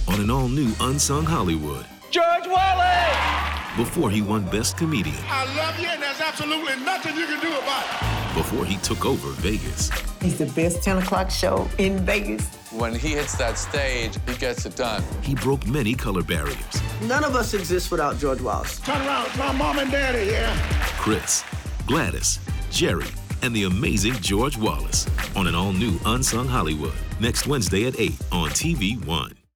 on an all-new Unsung Hollywood. George Wallace! Before he won Best Comedian. I love you, and there's absolutely nothing you can do about it. Before he took over Vegas. He's the best 10 o'clock show in Vegas. When he hits that stage, he gets it done. He broke many color barriers. None of us exist without George Wallace. Turn around, it's my mom and daddy, yeah? Chris, Gladys, Jerry, and the amazing George Wallace on an all-new Unsung Hollywood. Next Wednesday at 8 on TV1.